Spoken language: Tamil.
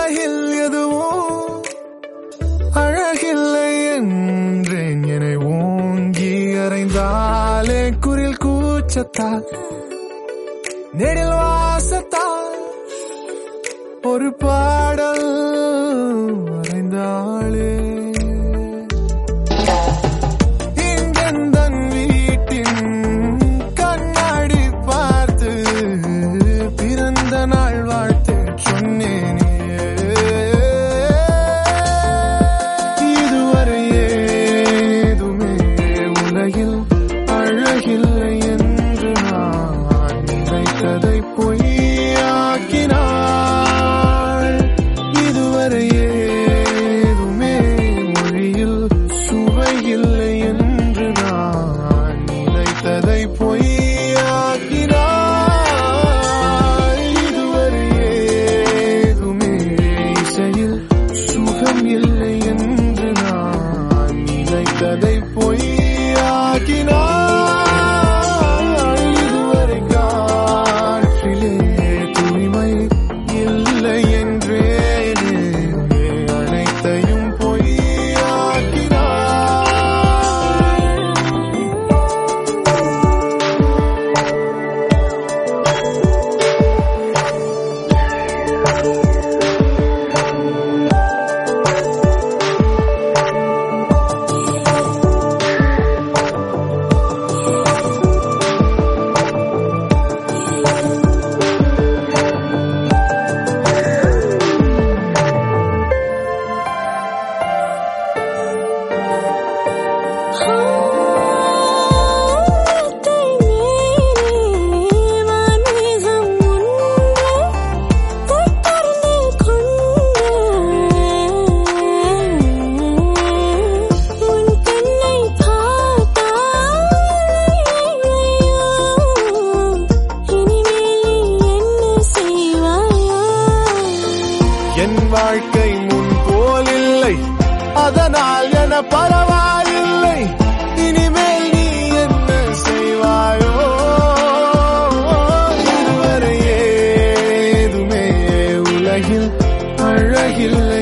உலகில் எதுவும் அழகில்லை என்றேன் என்னை ஓங்கி அறைந்தாலே குரில் கூச்சத்தால் நெடில் வாசத்தால் ஒரு பாடல் வரைந்தாளே இங்கெந்தன் வீட்டின் கண்ணாடி பார்த்து பிறந்த நாள் வாழ்த்து சொன்னேனே இதுவரை ஏதுமே உலகில் அழகில்லை என்று நான் நினைத்ததை பொய்யாக்கினாள் இதுவரை ஏதுமே மொழியில் சுவையில்லை என்று நான் நினைத்ததை பொய்யாக்கினாள் இதுவரை ஏதுமே இசையில் சுகம் இல்லை என்று நான் நினைத்ததை பொய்யாக்கினாள் இதுவரை காற்றிலே தூய்மை இல்லை என்றேனே அனைத்தையும் பொய்யாக்கினாள் என் வாழ்க்கை முன் போலில்லை அதனால் என பரவாயில்லை இனிமேல் நீ என்ன செய்வாயோ இதுவரை ஏதுமே உலகில் அழகில்லை